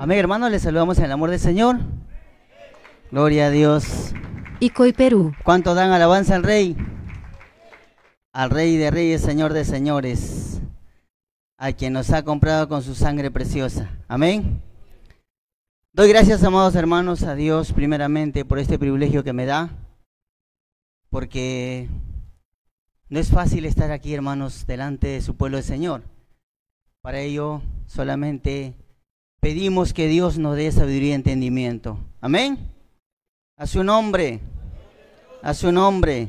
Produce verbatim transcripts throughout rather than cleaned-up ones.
Amén, hermanos, les saludamos en el amor del Señor. Gloria a Dios. Icoy, Perú. ¿Cuánto dan alabanza al Rey? Al Rey de Reyes, Señor de Señores, a quien nos ha comprado con su sangre preciosa. Amén. Doy gracias, amados hermanos, a Dios primeramente por este privilegio que me da, porque no es fácil estar aquí, hermanos, delante de su pueblo del Señor. Para ello solamente pedimos que Dios nos dé sabiduría y entendimiento. Amén. A su nombre, a su nombre.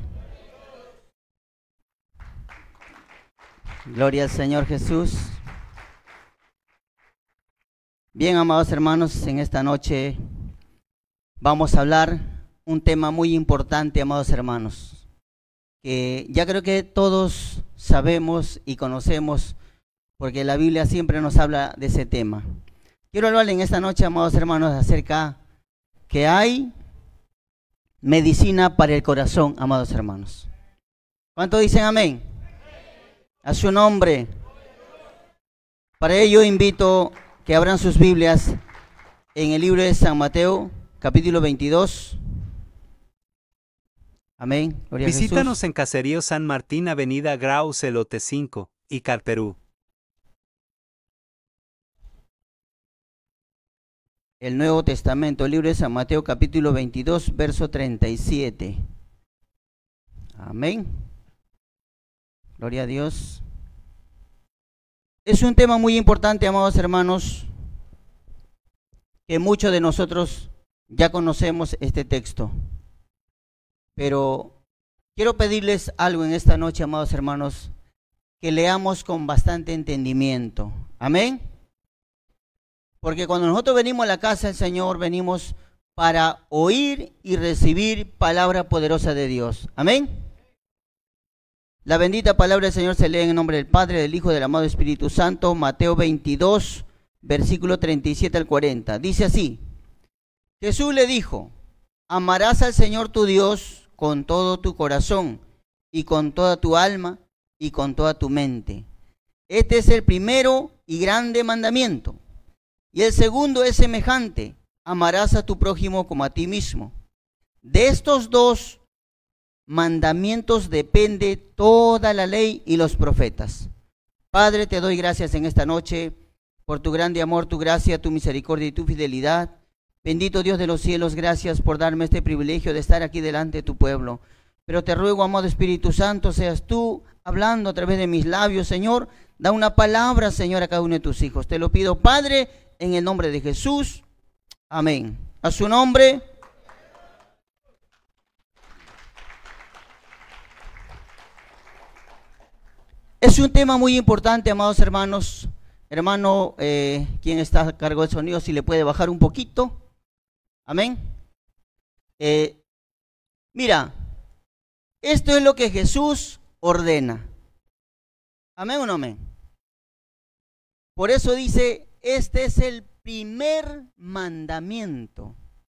Gloria al Señor Jesús. Bien, amados hermanos, en esta noche vamos a hablar un tema muy importante, amados hermanos, que ya creo que todos sabemos y conocemos, porque la Biblia siempre nos habla de ese tema. Quiero hablar en esta noche, amados hermanos, acerca que hay medicina para el corazón, amados hermanos. ¿Cuántos dicen amén? A su nombre. Para ello invito que abran sus Biblias en el libro de San Mateo, capítulo veintidós. Amén. Gloria Visítanos a Jesús. en Caserío San Martín, Avenida Grau, Celote cinco, Icar, Perú. El Nuevo Testamento, el libro de San Mateo, capítulo veintidós, verso treinta y siete. Amén. Gloria a Dios. Es un tema muy importante, amados hermanos, que muchos de nosotros ya conocemos este texto. Pero quiero pedirles algo en esta noche, amados hermanos, que leamos con bastante entendimiento. Amén. Porque cuando nosotros venimos a la casa del Señor, venimos para oír y recibir palabra poderosa de Dios. Amén. La bendita palabra del Señor se lee en el nombre del Padre, del Hijo y del amado Espíritu Santo. Mateo veintidós, versículo treinta y siete al cuarenta. Dice así: Jesús le dijo: amarás al Señor tu Dios con todo tu corazón y con toda tu alma y con toda tu mente. Este es el primero y grande mandamiento. Y el segundo es semejante: amarás a tu prójimo como a ti mismo. De estos dos mandamientos depende toda la ley y los profetas. Padre, te doy gracias en esta noche por tu grande amor, tu gracia, tu misericordia y tu fidelidad. Bendito Dios de los cielos, gracias por darme este privilegio de estar aquí delante de tu pueblo. Pero te ruego, amado Espíritu Santo, seas tú hablando a través de mis labios, Señor. Da una palabra, Señor, a cada uno de tus hijos. Te lo pido, Padre, en el nombre de Jesús. Amén. A su nombre. Es un tema muy importante, amados hermanos. Hermano, eh, ¿quién está a cargo del sonido? Si le puede bajar un poquito. Amén. Eh, mira, esto es lo que Jesús ordena. Amén o no amén. Por eso dice, este es el primer mandamiento.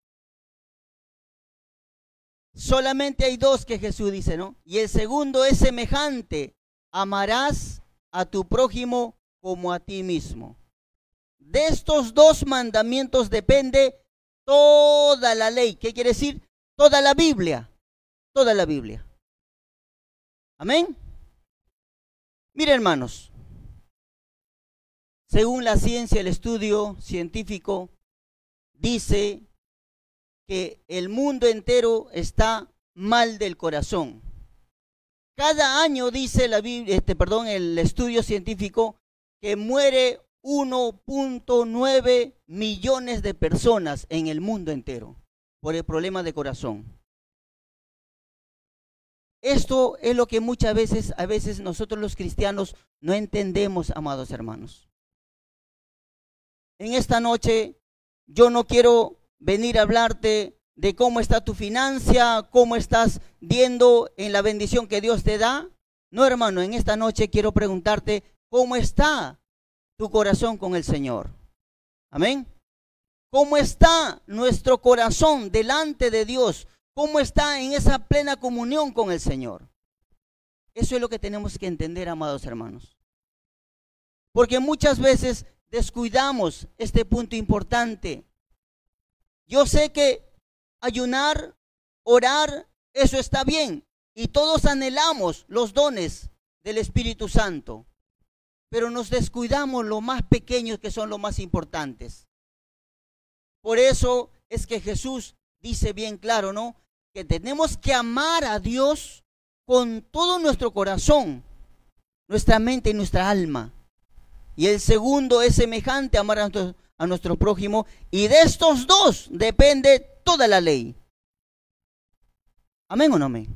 Solamente hay dos que Jesús dice, ¿no? Y el segundo es semejante: amarás a tu prójimo como a ti mismo. De estos dos mandamientos depende toda la ley. ¿Qué quiere decir? Toda la Biblia. Toda la Biblia. Amén. Mira, hermanos, según la ciencia, el estudio científico dice que el mundo entero está mal del corazón. Cada año dice la Biblia, este, perdón, el estudio científico, que muere uno punto nueve millones de personas en el mundo entero por el problema de corazón. Esto es lo que muchas veces, a veces nosotros los cristianos no entendemos, amados hermanos. En esta noche yo no quiero venir a hablarte de cómo está tu financia, cómo estás viendo en la bendición que Dios te da. No, hermano, en esta noche quiero preguntarte cómo está tu corazón con el Señor. Amén. ¿Cómo está nuestro corazón delante de Dios? ¿Cómo está en esa plena comunión con el Señor? Eso es lo que tenemos que entender, amados hermanos. Porque muchas veces descuidamos este punto importante. Yo sé que ayunar, orar, eso está bien. Y todos anhelamos los dones del Espíritu Santo. Pero nos descuidamos lo más pequeños que son los más importantes. Por eso es que Jesús dice bien claro, ¿no? Que tenemos que amar a Dios con todo nuestro corazón, nuestra mente y nuestra alma. Y el segundo es semejante, amar a nuestro, a nuestro prójimo. Y de estos dos depende toda la ley. ¿Amén o no amén?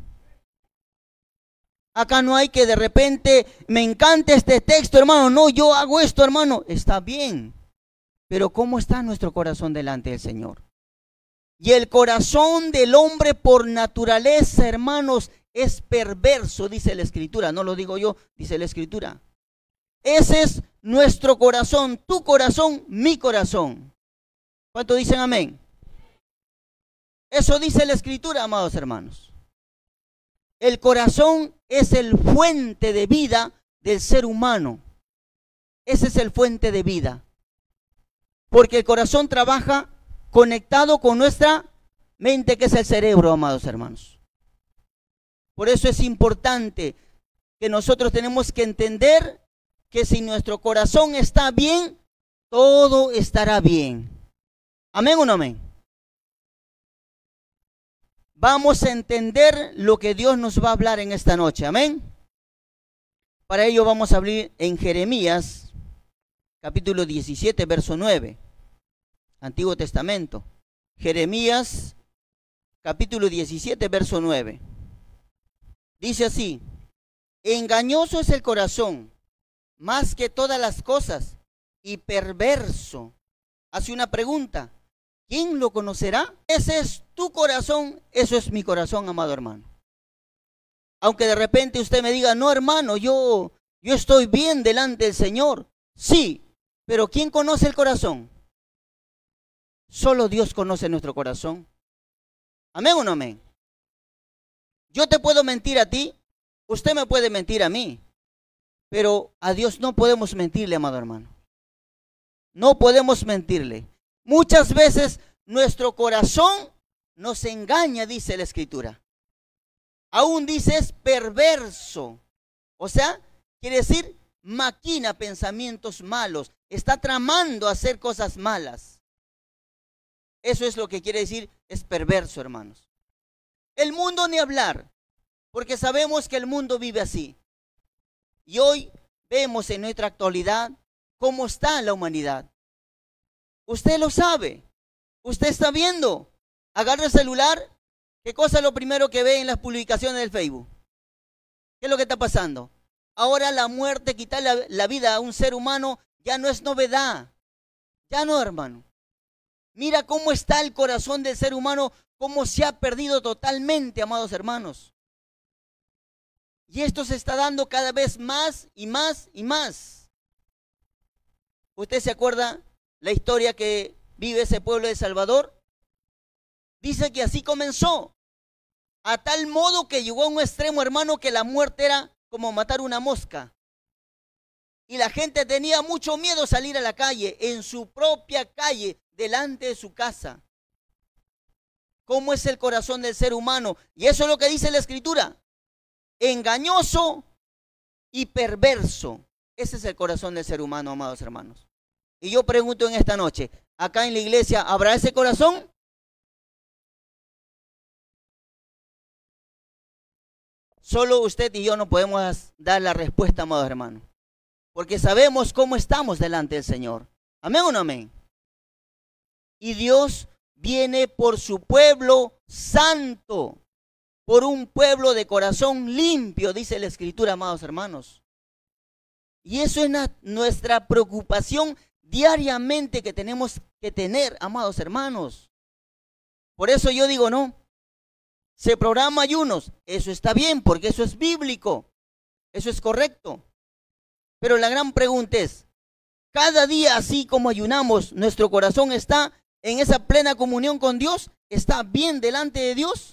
Acá no hay que de repente, me encanta este texto, hermano. No, yo hago esto, hermano. Está bien. Pero ¿cómo está nuestro corazón delante del Señor? Y el corazón del hombre por naturaleza, hermanos, es perverso, dice la Escritura. No lo digo yo, dice la Escritura. Ese es nuestro corazón, tu corazón, mi corazón. ¿Cuánto dicen amén? Eso dice la Escritura, amados hermanos. El corazón es el fuente de vida del ser humano. Ese es el fuente de vida. Porque el corazón trabaja conectado con nuestra mente, que es el cerebro, amados hermanos. Por eso es importante que nosotros tenemos que entender que si nuestro corazón está bien, todo estará bien. ¿Amén o no amén? Vamos a entender lo que Dios nos va a hablar en esta noche. Amén. Para ello vamos a abrir en Jeremías, capítulo diecisiete, verso nueve. Antiguo Testamento. Jeremías, capítulo diecisiete, verso nueve. Dice así: engañoso es el corazón, más que todas las cosas, y perverso. Hace una pregunta: ¿quién lo conocerá? Ese es tu corazón, eso es mi corazón, amado hermano. Aunque de repente usted me diga, no hermano, yo, yo estoy bien delante del Señor. Sí, pero ¿quién conoce el corazón? Solo Dios conoce nuestro corazón. ¿Amén o no amén? Yo te puedo mentir a ti, usted me puede mentir a mí, pero a Dios no podemos mentirle, amado hermano. No podemos mentirle. Muchas veces nuestro corazón nos engaña, dice la Escritura. Aún dice es perverso. O sea, quiere decir maquina pensamientos malos. Está tramando hacer cosas malas. Eso es lo que quiere decir es perverso, hermanos. El mundo ni hablar, porque sabemos que el mundo vive así. Y hoy vemos en nuestra actualidad cómo está la humanidad. Usted lo sabe. Usted está viendo. Agarra el celular. ¿Qué cosa es lo primero que ve en las publicaciones del Facebook? ¿Qué es lo que está pasando? Ahora la muerte, quitar la, la vida a un ser humano ya no es novedad. Ya no, hermano. Mira cómo está el corazón del ser humano, cómo se ha perdido totalmente, amados hermanos. Y esto se está dando cada vez más y más y más. ¿Usted se acuerda la historia que vive ese pueblo de Salvador? Dice que así comenzó, a tal modo que llegó a un extremo, hermano, que la muerte era como matar una mosca. Y la gente tenía mucho miedo salir a la calle, en su propia calle, delante de su casa. ¿Cómo es el corazón del ser humano? Y eso es lo que dice la Escritura. Engañoso y perverso. Ese es el corazón del ser humano, amados hermanos. Y yo pregunto en esta noche, acá en la iglesia, ¿habrá ese corazón? Solo usted y yo no podemos dar la respuesta, amados hermanos, porque sabemos cómo estamos delante del Señor. ¿Amén o no amén? Y Dios viene por su pueblo santo, por un pueblo de corazón limpio, dice la Escritura, amados hermanos. Y eso es nuestra preocupación diariamente que tenemos que tener, amados hermanos. Por eso yo digo, no, se programa ayunos, eso está bien, porque eso es bíblico, eso es correcto. Pero la gran pregunta es, cada día así como ayunamos, ¿nuestro corazón está en esa plena comunión con Dios? ¿Está bien delante de Dios?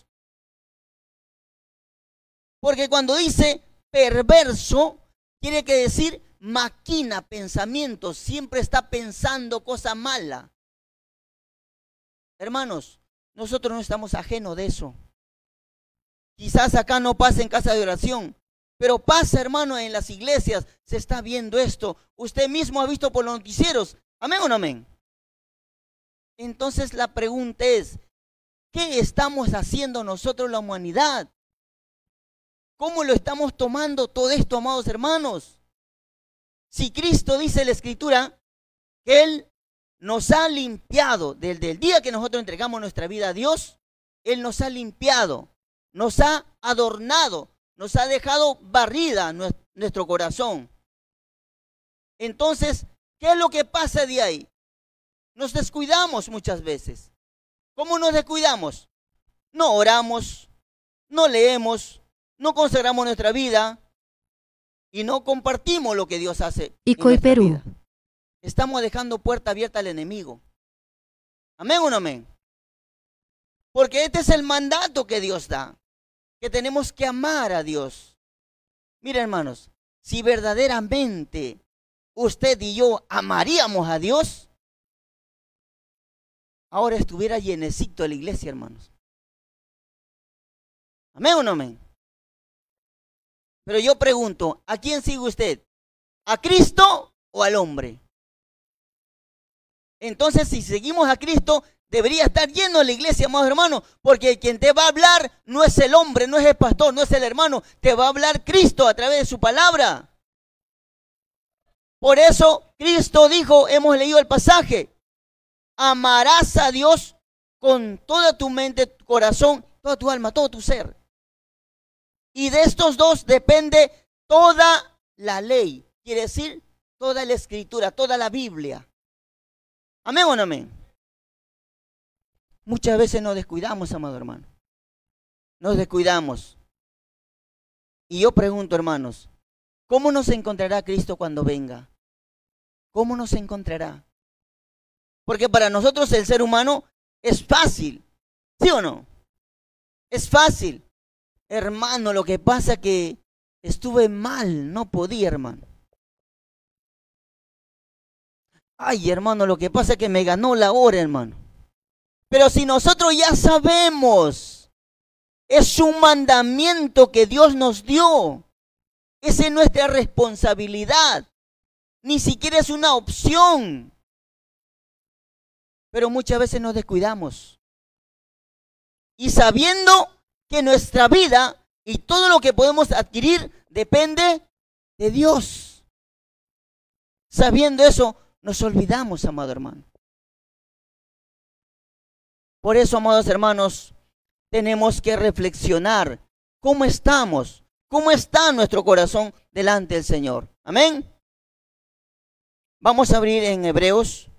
Porque cuando dice perverso, quiere que decir maquina pensamientos, siempre está pensando cosa mala. Hermanos, nosotros no estamos ajenos de eso. Quizás acá no pasa en casa de oración, pero pasa, hermano, en las iglesias. Se está viendo esto. Usted mismo ha visto por los noticieros. ¿Amén o no amén? Entonces la pregunta es, ¿qué estamos haciendo nosotros, la humanidad? ¿Cómo lo estamos tomando todo esto, amados hermanos? Si Cristo dice en la Escritura que Él nos ha limpiado desde el día que nosotros entregamos nuestra vida a Dios, Él nos ha limpiado, nos ha adornado, nos ha dejado barrida nuestro corazón. Entonces, ¿qué es lo que pasa de ahí? Nos descuidamos muchas veces. ¿Cómo nos descuidamos? No oramos, no leemos, no consagramos nuestra vida y no compartimos lo que Dios hace y en nuestra Perú. vida. Estamos dejando puerta abierta al enemigo. ¿Amén o no amén? Porque este es el mandato que Dios da, que tenemos que amar a Dios. Mira, hermanos, si verdaderamente usted y yo amaríamos a Dios, ahora estuviera llenecito de la iglesia, hermanos. ¿Amén o no amén? Pero yo pregunto, ¿a quién sigue usted? ¿A Cristo o al hombre? Entonces, si seguimos a Cristo, debería estar lleno de la iglesia, amados hermanos, porque quien te va a hablar no es el hombre, no es el pastor, no es el hermano, te va a hablar Cristo a través de su palabra. Por eso Cristo dijo, hemos leído el pasaje, amarás a Dios con toda tu mente, tu corazón, toda tu alma, todo tu ser. Y de estos dos depende toda la ley, quiere decir toda la escritura, toda la Biblia. ¿Amén o no amén? Muchas veces nos descuidamos, amado hermano. Nos descuidamos. Y yo pregunto, hermanos, ¿cómo nos encontrará Cristo cuando venga? ¿Cómo nos encontrará? Porque para nosotros el ser humano es fácil, ¿sí o no? Es fácil. Hermano, lo que pasa es que estuve mal, no podía, hermano. Ay, hermano, lo que pasa es que me ganó la hora, hermano. Pero si nosotros ya sabemos, es un mandamiento que Dios nos dio. Esa es nuestra responsabilidad. Ni siquiera es una opción. Pero muchas veces nos descuidamos. Y sabiendo que nuestra vida y todo lo que podemos adquirir depende de Dios. Sabiendo eso, nos olvidamos, amado hermano. Por eso, amados hermanos, tenemos que reflexionar cómo estamos, cómo está nuestro corazón delante del Señor. Amén. Vamos a abrir en Hebreos,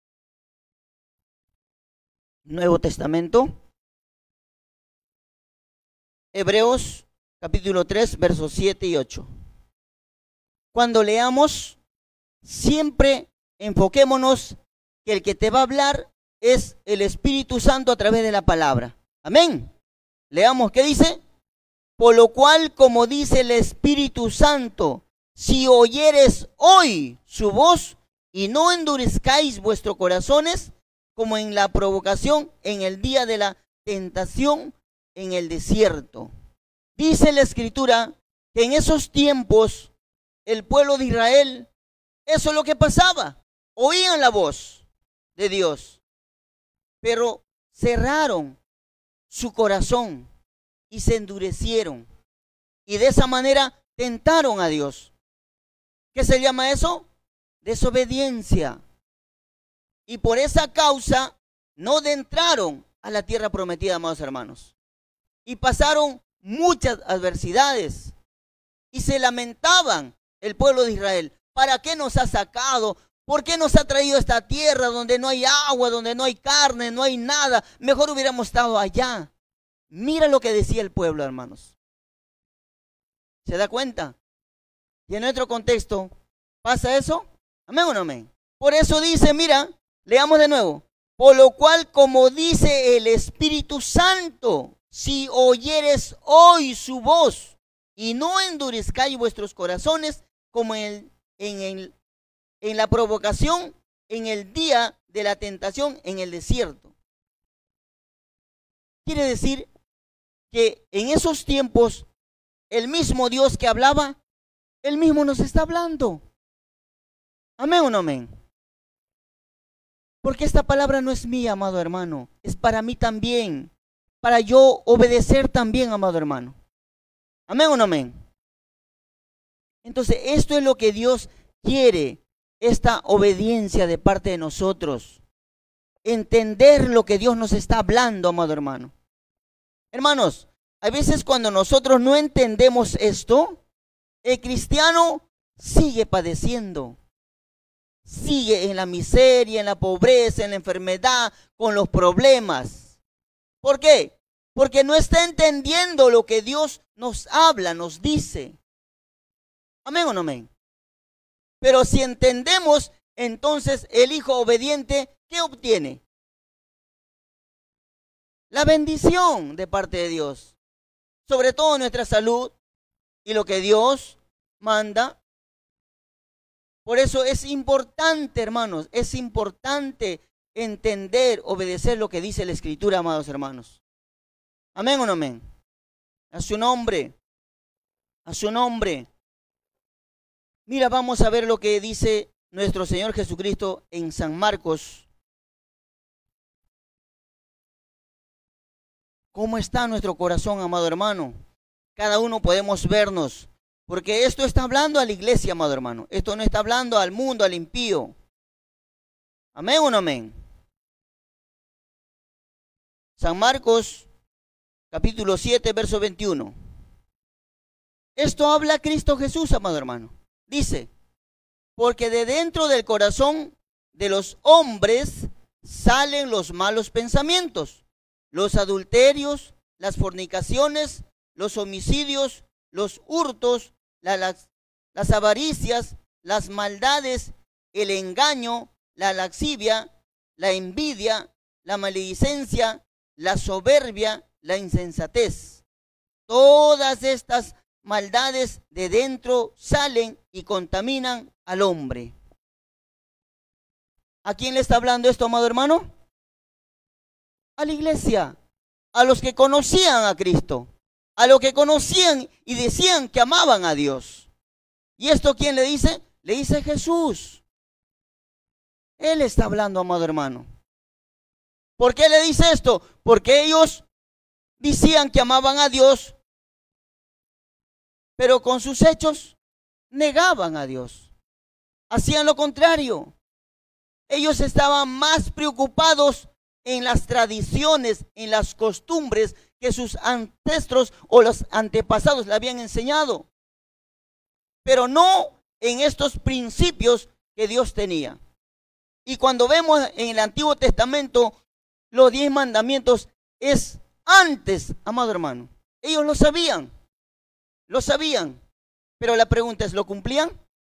Nuevo Testamento. Hebreos capítulo tres, versos siete y ocho. Cuando leamos, siempre enfoquémonos que el que te va a hablar es el Espíritu Santo a través de la palabra. Amén. Leamos, ¿qué dice? Por lo cual, como dice el Espíritu Santo, si oyeres hoy su voz y no endurezcáis vuestros corazones, como en la provocación en el día de la tentación en el desierto. Dice la Escritura que en esos tiempos el pueblo de Israel, eso es lo que pasaba, oían la voz de Dios, pero cerraron su corazón y se endurecieron y de esa manera tentaron a Dios. ¿Qué se llama eso? Desobediencia. Y por esa causa no entraron a la tierra prometida, amados hermanos. Y pasaron muchas adversidades y se lamentaban el pueblo de Israel. ¿Para qué nos ha sacado? ¿Por qué nos ha traído a esta tierra donde no hay agua, donde no hay carne, no hay nada? Mejor hubiéramos estado allá. Mira lo que decía el pueblo, hermanos. ¿Se da cuenta? Y en nuestro contexto, ¿pasa eso? ¿Amén o no amén? Por eso dice, mira, leamos de nuevo. Por lo cual, como dice el Espíritu Santo, si oyeres hoy su voz y no endurezcáis vuestros corazones como en el en, el, en la provocación, en el día de la tentación en el desierto. Quiere decir que en esos tiempos, el mismo Dios que hablaba, Él mismo nos está hablando. ¿Amén o no amén? Porque esta palabra no es mía, amado hermano, es para mí también, para yo obedecer también, amado hermano. ¿Amén o no amén? Entonces, esto es lo que Dios quiere, esta obediencia de parte de nosotros. Entender lo que Dios nos está hablando, amado hermano. Hermanos, a veces cuando nosotros no entendemos esto, el cristiano sigue padeciendo. Sigue en la miseria, en la pobreza, en la enfermedad, con los problemas. ¿Por qué? Porque no está entendiendo lo que Dios nos habla, nos dice. ¿Amén o no amén? Pero si entendemos, entonces el hijo obediente, ¿qué obtiene? La bendición de parte de Dios. Sobre todo nuestra salud y lo que Dios manda. Por eso es importante, hermanos, es importante entender, obedecer lo que dice la Escritura, amados hermanos. ¿Amén o no amén? A su nombre, a su nombre. Mira, vamos a ver lo que dice nuestro Señor Jesucristo en San Marcos. ¿Cómo está nuestro corazón, amado hermano? Cada uno podemos vernos. Porque esto está hablando a la iglesia, amado hermano. Esto no está hablando al mundo, al impío. ¿Amén o no amén? San Marcos, capítulo siete, verso veintiuno. Esto habla Cristo Jesús, amado hermano. Dice, porque de dentro del corazón de los hombres salen los malos pensamientos, los adulterios, las fornicaciones, los homicidios, los hurtos, Las, las avaricias, las maldades, el engaño, la lascivia, la envidia, la maledicencia, la soberbia, la insensatez. Todas estas maldades de dentro salen y contaminan al hombre. ¿A quién le está hablando esto, amado hermano? A la iglesia, a los que conocían a Cristo. A los que conocían y decían que amaban a Dios. ¿Y esto quién le dice? Le dice Jesús. Él está hablando, amado hermano. ¿Por qué le dice esto? Porque ellos decían que amaban a Dios, pero con sus hechos negaban a Dios. Hacían lo contrario. Ellos estaban más preocupados en las tradiciones, en las costumbres que sus ancestros o los antepasados le habían enseñado, pero no en estos principios que Dios tenía. Y cuando vemos en el Antiguo Testamento, los diez mandamientos es antes, amado hermano. Ellos lo sabían, lo sabían, pero la pregunta es, ¿lo cumplían?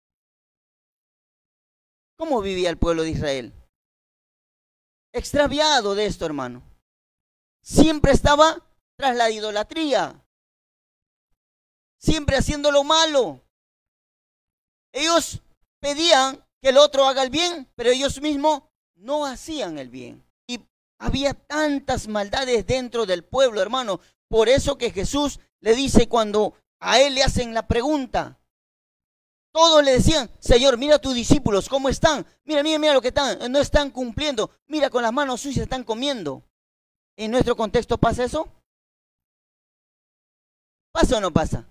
¿Cómo vivía el pueblo de Israel? Extraviado de esto, hermano. Siempre estaba tras la idolatría, siempre haciendo lo malo. Ellos pedían que el otro haga el bien, pero ellos mismos no hacían el bien. Y había tantas maldades dentro del pueblo, hermano. Por eso que Jesús le dice cuando a él le hacen la pregunta, todos le decían, Señor, mira a tus discípulos, ¿cómo están? Mira, mira, mira lo que están, no están cumpliendo. Mira, con las manos sucias están comiendo. ¿En nuestro contexto pasa eso? ¿Pasa o no pasa?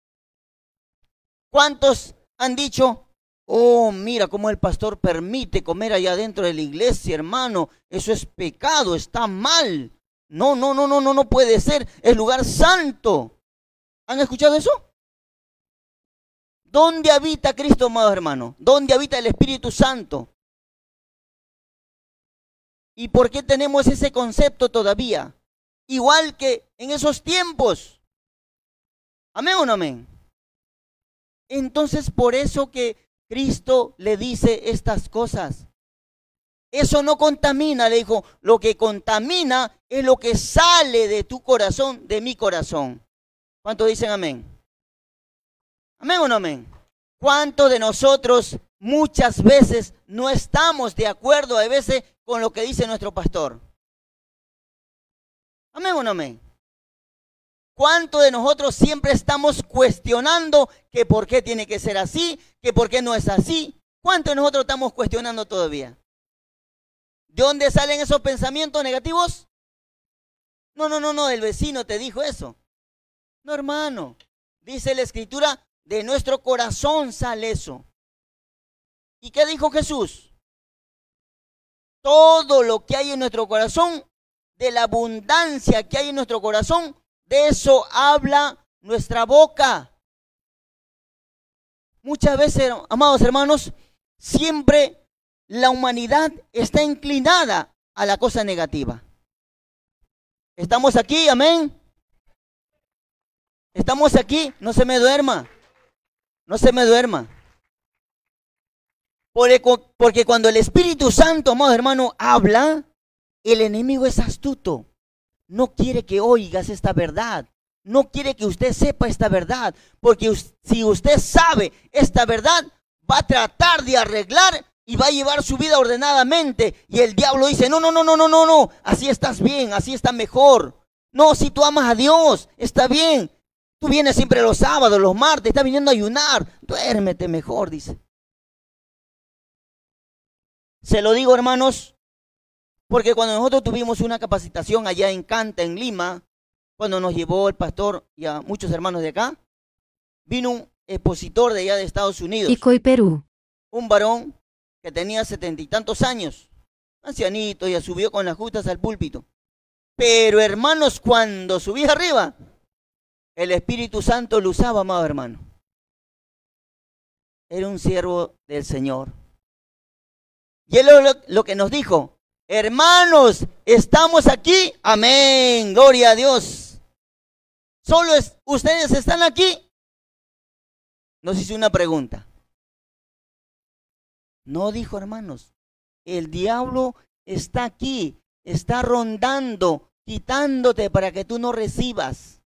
¿Cuántos han dicho, oh, mira cómo el pastor permite comer allá dentro de la iglesia, hermano? Eso es pecado, está mal. No, no, no, no, no, no puede ser. Es lugar santo. ¿Han escuchado eso? ¿Dónde habita Cristo, amados hermanos? ¿Dónde habita el Espíritu Santo? ¿Y por qué tenemos ese concepto todavía? Igual que en esos tiempos. ¿Amén o no amén? Entonces, por eso que Cristo le dice estas cosas. Eso no contamina, le dijo. Lo que contamina es lo que sale de tu corazón, de mi corazón. ¿Cuántos dicen amén? ¿Amén o no amén? ¿Cuántos de nosotros muchas veces no estamos de acuerdo a veces con lo que dice nuestro pastor? ¿Amén o no amén? ¿Cuántos de nosotros siempre estamos cuestionando que por qué tiene que ser así, que por qué no es así? ¿Cuántos de nosotros estamos cuestionando todavía? ¿De dónde salen esos pensamientos negativos? No, no, no, no, el vecino te dijo eso. No, hermano, dice la Escritura, de nuestro corazón sale eso. ¿Y qué dijo Jesús? Todo lo que hay en nuestro corazón, de la abundancia que hay en nuestro corazón, de eso habla nuestra boca. Muchas veces, amados hermanos, siempre la humanidad está inclinada a la cosa negativa. ¿Estamos aquí? Amén. ¿Estamos aquí? No se me duerma. No se me duerma. Porque, porque cuando el Espíritu Santo, amados hermanos, habla, el enemigo es astuto. No quiere que oigas esta verdad. No quiere que usted sepa esta verdad. Porque si usted sabe esta verdad, va a tratar de arreglar y va a llevar su vida ordenadamente. Y el diablo dice, no, no, no, no, no, no, no. Así estás bien, así está mejor. No, si tú amas a Dios, está bien. Tú vienes siempre los sábados, los martes, estás viniendo a ayunar. Duérmete mejor, dice. Se lo digo, hermanos, porque cuando nosotros tuvimos una capacitación allá en Canta, en Lima, cuando nos llevó el pastor y a muchos hermanos de acá, vino un expositor de allá de Estados Unidos. Chico y Perú. Un varón que tenía setenta y tantos años, ancianito, ya subió con las justas al púlpito. Pero, hermanos, cuando subí arriba, el Espíritu Santo lo usaba, amado hermano. Era un siervo del Señor. Y él lo, lo que nos dijo, hermanos, estamos aquí, amén, gloria a Dios. ¿Solo es, ustedes están aquí? Nos hizo una pregunta. No, dijo, hermanos, el diablo está aquí, está rondando, quitándote para que tú no recibas.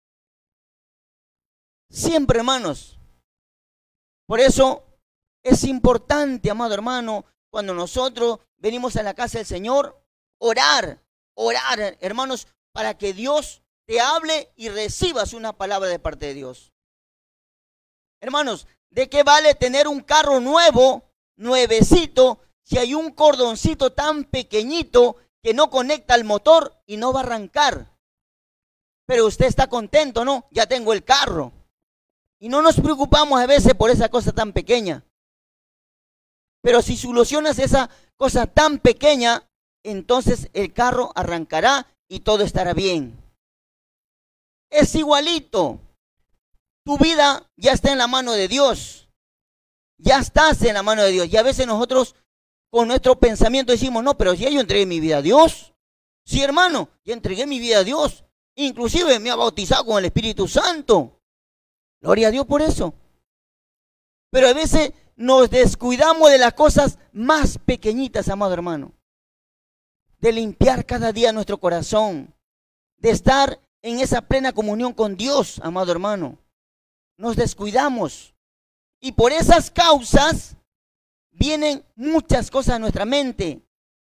Siempre, hermanos. Por eso es importante, amado hermano, cuando nosotros venimos a la casa del Señor, orar, orar, hermanos, para que Dios te hable y recibas una palabra de parte de Dios. Hermanos, ¿de qué vale tener un carro nuevo, nuevecito, si hay un cordoncito tan pequeñito que no conecta al motor y no va a arrancar? Pero usted está contento, ¿no? Ya tengo el carro. Y no nos preocupamos a veces por esa cosa tan pequeña. Pero si solucionas esa cosa tan pequeña, entonces el carro arrancará y todo estará bien. Es igualito. Tu vida ya está en la mano de Dios. Ya estás en la mano de Dios. Y a veces nosotros con nuestro pensamiento decimos, no, pero si ya yo entregué mi vida a Dios. Sí, hermano, ya entregué mi vida a Dios. Inclusive me ha bautizado con el Espíritu Santo. Gloria a Dios por eso. Pero a veces nos descuidamos de las cosas más pequeñitas, amado hermano. De limpiar cada día nuestro corazón. De estar en esa plena comunión con Dios, amado hermano. Nos descuidamos. Y por esas causas vienen muchas cosas a nuestra mente.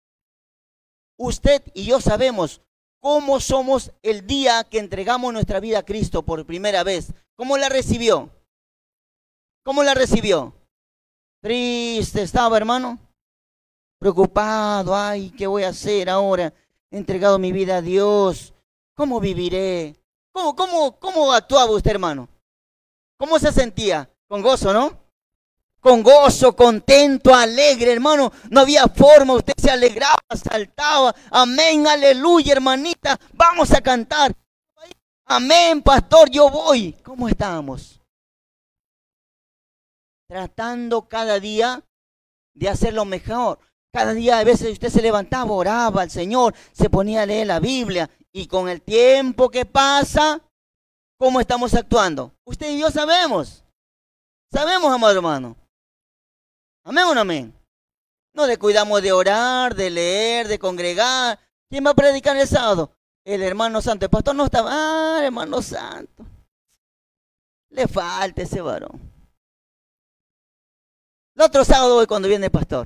Usted y yo sabemos cómo somos el día que entregamos nuestra vida a Cristo por primera vez. ¿Cómo la recibió? ¿Cómo la recibió? Triste estaba, hermano. Preocupado. Ay, ¿qué voy a hacer ahora? He entregado mi vida a Dios. ¿Cómo viviré? ¿Cómo, cómo, cómo actuaba usted, hermano? ¿Cómo se sentía? Con gozo, ¿no? Con gozo, contento, alegre, hermano. No había forma. Usted se alegraba, saltaba. Amén, aleluya, hermanita. Vamos a cantar. Amén, pastor, yo voy. ¿Cómo estábamos? Tratando cada día de hacerlo mejor. Cada día a veces usted se levantaba, oraba al Señor, se ponía a leer la Biblia. Y con el tiempo que pasa, ¿cómo estamos actuando? Usted y yo sabemos. Sabemos, amado hermano. Amén o no amén. No descuidamos de orar, de leer, de congregar. ¿Quién va a predicar el sábado? El hermano santo. El pastor no estaba. Ah, hermano santo. Le falta ese varón. El otro sábado voy cuando viene el pastor.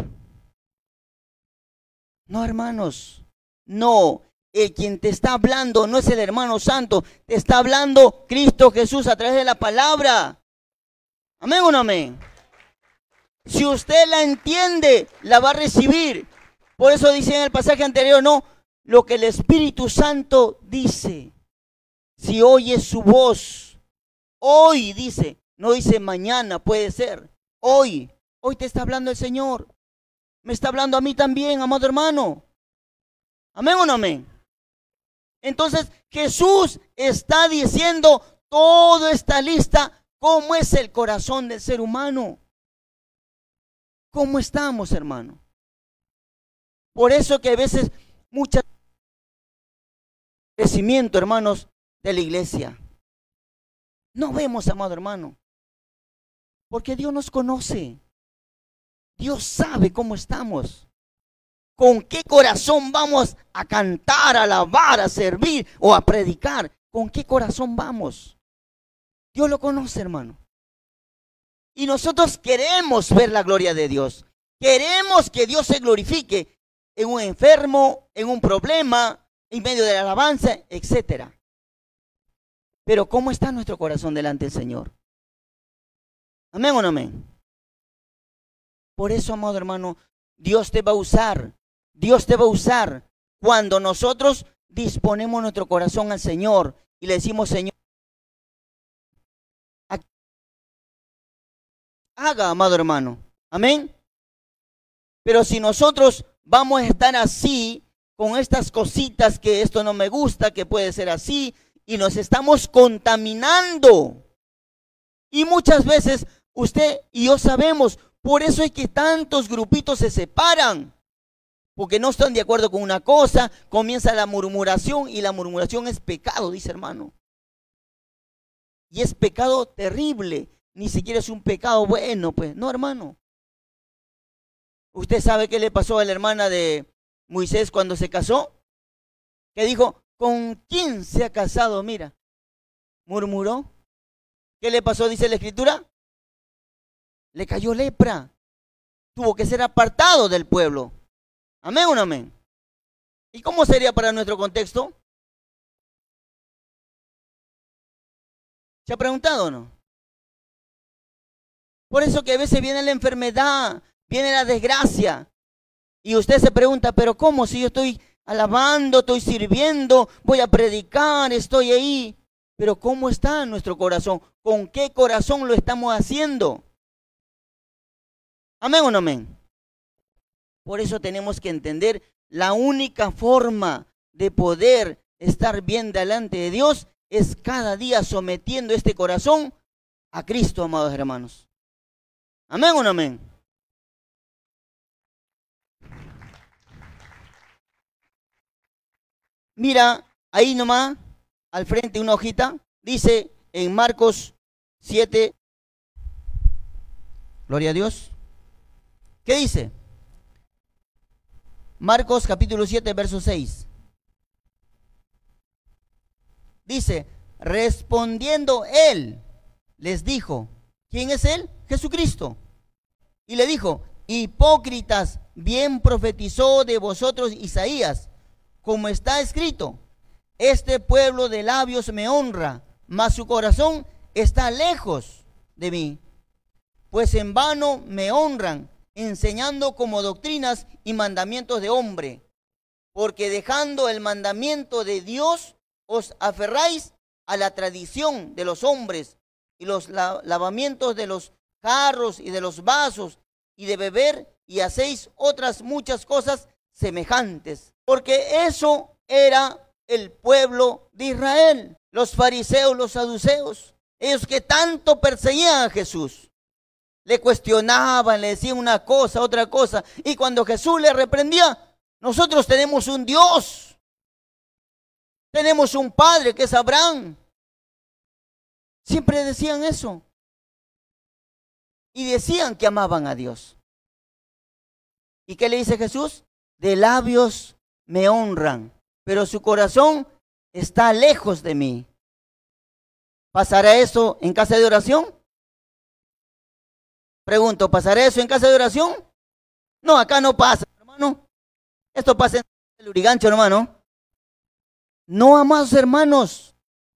No, hermanos, no. El quien te está hablando no es el hermano santo, te está hablando Cristo Jesús a través de la palabra. ¿Amén o no amén? Si usted la entiende, la va a recibir. Por eso dice en el pasaje anterior, no, lo que el Espíritu Santo dice. Si oyes su voz, hoy dice, no dice mañana, puede ser, hoy, hoy te está hablando el Señor. Me está hablando a mí también, amado hermano. ¿Amén o no amén? Entonces Jesús está diciendo toda esta lista, cómo es el corazón del ser humano. ¿Cómo estamos, hermano? Por eso que a veces mucha crecimiento, hermanos, de la iglesia. No vemos, amado hermano, porque Dios nos conoce. Dios sabe cómo estamos. ¿Con qué corazón vamos a cantar, a alabar, a servir o a predicar? ¿Con qué corazón vamos? Dios lo conoce, hermano. Y nosotros queremos ver la gloria de Dios. Queremos que Dios se glorifique en un enfermo, en un problema, en medio de la alabanza, etcétera. Pero ¿cómo está nuestro corazón delante del Señor? ¿Amén o no amén? Por eso, amado hermano, Dios te va a usar. Dios te va a usar cuando nosotros disponemos nuestro corazón al Señor y le decimos, Señor, haga, amado hermano. Amén. Pero si nosotros vamos a estar así, con estas cositas que esto no me gusta, que puede ser así, y nos estamos contaminando. Y muchas veces usted y yo sabemos, por eso es que tantos grupitos se separan. Porque no están de acuerdo con una cosa, comienza la murmuración y la murmuración es pecado, dice hermano. Y es pecado terrible, ni siquiera es un pecado bueno, pues, no hermano. ¿Usted sabe qué le pasó a la hermana de Moisés cuando se casó? Que dijo, ¿con quién se ha casado? Mira, murmuró. ¿Qué le pasó, dice la Escritura? Le cayó lepra. Tuvo que ser apartado del pueblo. ¿Amén o no amén? ¿Y cómo sería para nuestro contexto? ¿Se ha preguntado o no? Por eso que a veces viene la enfermedad, viene la desgracia. Y usted se pregunta, ¿pero cómo? Si yo estoy alabando, estoy sirviendo, voy a predicar, estoy ahí. Pero ¿cómo está nuestro corazón? ¿Con qué corazón lo estamos haciendo? ¿Amén o no amén? Por eso tenemos que entender la única forma de poder estar bien delante de Dios es cada día sometiendo este corazón a Cristo, amados hermanos. ¿Amén o no amén? Mira, ahí nomás, al frente una hojita, dice en Marcos siete, gloria a Dios. ¿Qué dice? Marcos capítulo siete, verso seis. Dice, respondiendo él, les dijo, ¿quién es él? Jesucristo. Y le dijo, hipócritas, bien profetizó de vosotros Isaías, como está escrito, este pueblo de labios me honra, mas su corazón está lejos de mí. Pues en vano me honran, enseñando como doctrinas y mandamientos de hombre, porque dejando el mandamiento de Dios, os aferráis a la tradición de los hombres y los lavamientos de los jarros y de los vasos y de beber, y hacéis otras muchas cosas semejantes. Porque eso era el pueblo de Israel, los fariseos, los saduceos, ellos que tanto perseguían a Jesús. Le cuestionaban, le decían una cosa, otra cosa. Y cuando Jesús le reprendía, nosotros tenemos un Dios. Tenemos un Padre que es Abraham. Siempre decían eso. Y decían que amaban a Dios. ¿Y qué le dice Jesús? De labios me honran, pero su corazón está lejos de mí. ¿Pasará eso en casa de oración? Pregunto, ¿pasará eso en casa de oración? No, acá no pasa, hermano. Esto pasa en el Urigancho, hermano. No, amados hermanos.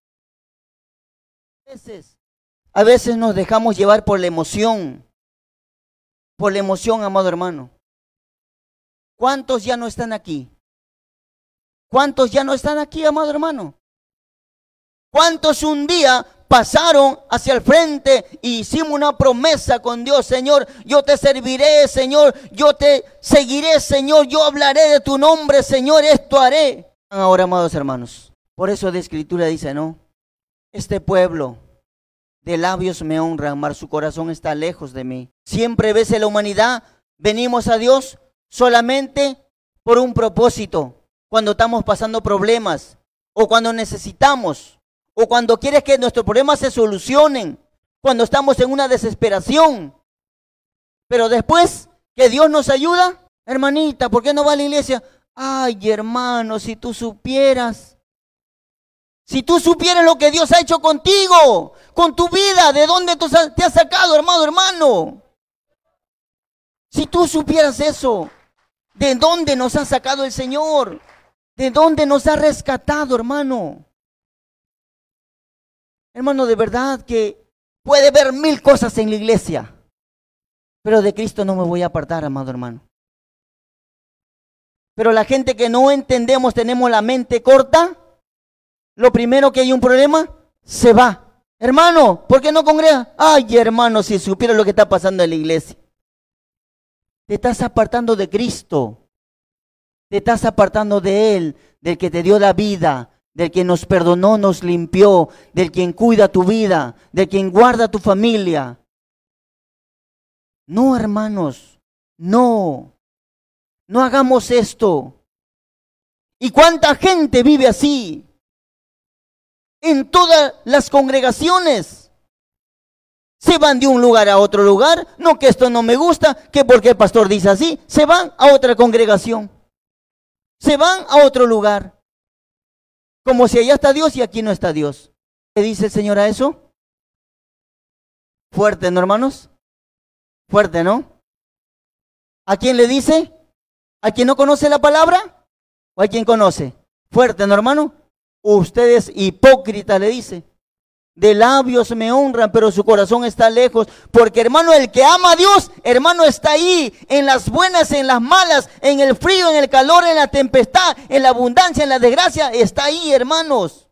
A veces, a veces nos dejamos llevar por la emoción. Por la emoción, amado hermano. ¿Cuántos ya no están aquí? ¿Cuántos ya no están aquí, amado hermano? ¿Cuántos un día pasaron hacia el frente y hicimos una promesa con Dios? Señor, yo te serviré, Señor, yo te seguiré, Señor, yo hablaré de tu nombre, Señor, esto haré. Ahora, amados hermanos, por eso de Escritura dice, ¿no? Este pueblo de labios me honran, mas su corazón está lejos de mí. Siempre ves en la humanidad, venimos a Dios solamente por un propósito, cuando estamos pasando problemas, o cuando necesitamos, o cuando quieres que nuestros problemas se solucionen, cuando estamos en una desesperación. Pero después que Dios nos ayuda, hermanita, ¿por qué no va a la iglesia? Ay, hermano, si tú supieras, si tú supieras lo que Dios ha hecho contigo, con tu vida, de dónde tú te has sacado, hermano, hermano. Si tú supieras eso, de dónde nos ha sacado el Señor, de dónde nos ha rescatado, hermano. Hermano, de verdad que puede ver mil cosas en la iglesia, pero de Cristo no me voy a apartar, amado hermano. Pero la gente que no entendemos, tenemos la mente corta, lo primero que hay un problema, se va. Hermano, ¿por qué no congrega? Ay, hermano, si supiera lo que está pasando en la iglesia. Te estás apartando de Cristo. Te estás apartando de Él, del que te dio la vida, del que nos perdonó, nos limpió, del quien cuida tu vida, del quien guarda tu familia. No, hermanos, no. No hagamos esto. ¿Y cuánta gente vive así? En todas las congregaciones. Se van de un lugar a otro lugar. No, que esto no me gusta, que porque el pastor dice así. Se van a otra congregación. Se van a otro lugar. Como si allá está Dios y aquí no está Dios. ¿Qué dice el Señor a eso? Fuerte, ¿no, hermanos? Fuerte, ¿no? ¿A quién le dice? ¿A quien no conoce la palabra? ¿O a quien conoce? Fuerte, ¿no, hermano? Ustedes hipócritas, le dice. De labios me honran, pero su corazón está lejos. Porque, hermano, el que ama a Dios, hermano, está ahí. En las buenas, en las malas, en el frío, en el calor, en la tempestad, en la abundancia, en la desgracia. Está ahí, hermanos.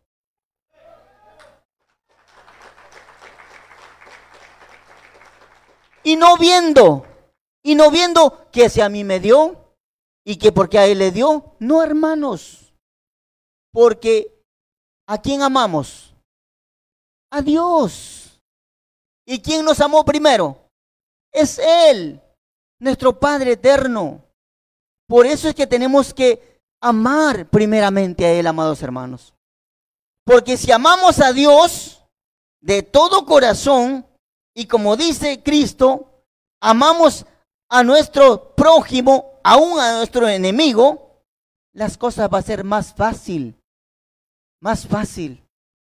Y no viendo, y no viendo que si a mí me dio, y que porque a él le dio. No, hermanos. Porque ¿a quién amamos? A Dios. ¿Y quién nos amó primero? Es Él, nuestro Padre eterno. Por eso es que tenemos que amar primeramente a Él, amados hermanos. Porque si amamos a Dios de todo corazón, y como dice Cristo, amamos a nuestro prójimo, aún a nuestro enemigo, las cosas van a ser más fácil, más fácil.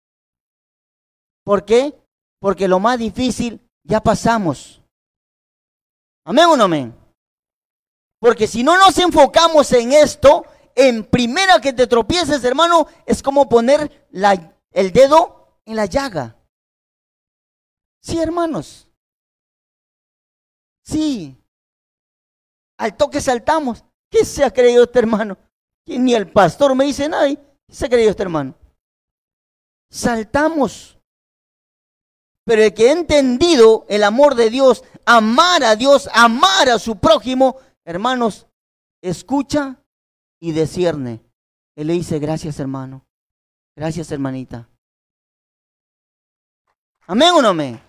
¿Por qué? Porque lo más difícil ya pasamos. ¿Amén o no amén? Porque si no nos enfocamos en esto, en primera que te tropieces, hermano, es como poner la, el dedo en la llaga. Sí, hermanos. Sí. Al toque saltamos. ¿Qué se ha creído este hermano? Que ni el pastor me dice nada. ¿Qué se ha creído este hermano? Saltamos. Pero el que ha entendido el amor de Dios, amar a Dios, amar a su prójimo, hermanos, escucha y discierne. Él le dice, gracias, hermano. Gracias, hermanita. ¿Amén o no amén?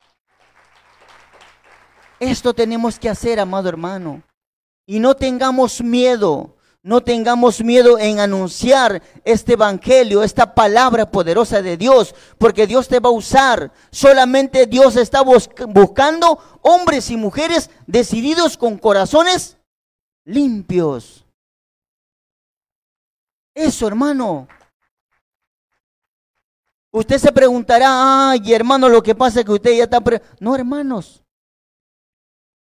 Esto tenemos que hacer, amado hermano. Y no tengamos miedo. No tengamos miedo en anunciar este evangelio, esta palabra poderosa de Dios, porque Dios te va a usar. Solamente Dios está bus- buscando hombres y mujeres decididos con corazones limpios. Eso, hermano. Usted se preguntará, ay, hermano, lo que pasa es que usted ya está... Pre-". No, hermanos.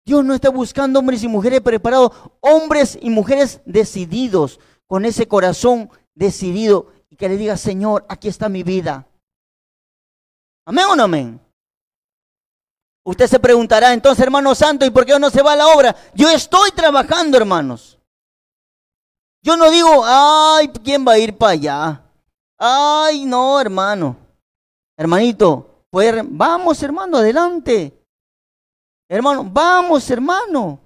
Dios no está buscando hombres y mujeres preparados, hombres y mujeres decididos, con ese corazón decidido y que le diga, Señor, aquí está mi vida. ¿Amén o no amén? Usted se preguntará, entonces, hermano santo, ¿y por qué no se va a la obra? Yo estoy trabajando, hermanos. Yo no digo, ay, ¿quién va a ir para allá? Ay, no, hermano. Hermanito, pues, vamos, hermano, adelante. Hermano, vamos, hermano.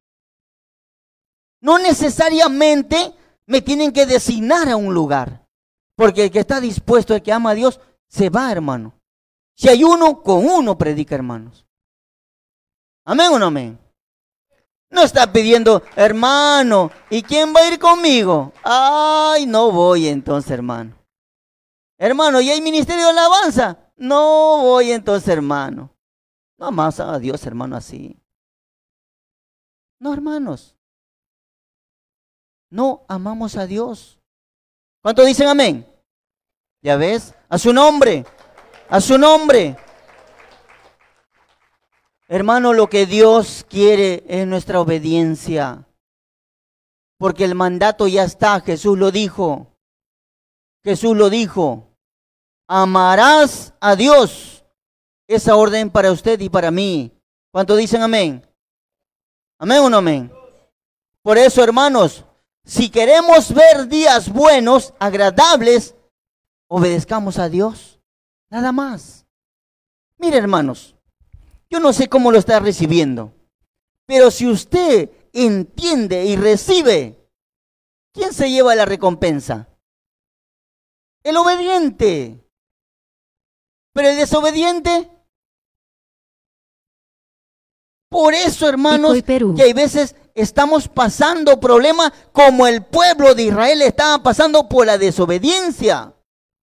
No necesariamente me tienen que designar a un lugar. Porque el que está dispuesto, el que ama a Dios, se va, hermano. Si hay uno, con uno predica, hermanos. ¿Amén o no amén? No está pidiendo, hermano, ¿y quién va a ir conmigo? Ay, no voy entonces, hermano. Hermano, ¿y hay ministerio de alabanza? No voy entonces, hermano. No amas a Dios, hermano, así. No, hermanos. No amamos a Dios. ¿Cuántos dicen amén? ¿Ya ves? A su nombre. A su nombre. Hermano, lo que Dios quiere es nuestra obediencia. Porque el mandato ya está, Jesús lo dijo. Jesús lo dijo. Amarás a Dios. Esa orden para usted y para mí. ¿Cuántos dicen amén? ¿Amén o no amén? Por eso, hermanos, si queremos ver días buenos, agradables, obedezcamos a Dios. Nada más. Mire, hermanos, yo no sé cómo lo está recibiendo, pero si usted entiende y recibe, ¿quién se lleva la recompensa? El obediente. Pero el desobediente. Por eso, hermanos, que hay veces estamos pasando problemas como el pueblo de Israel estaba pasando por la desobediencia.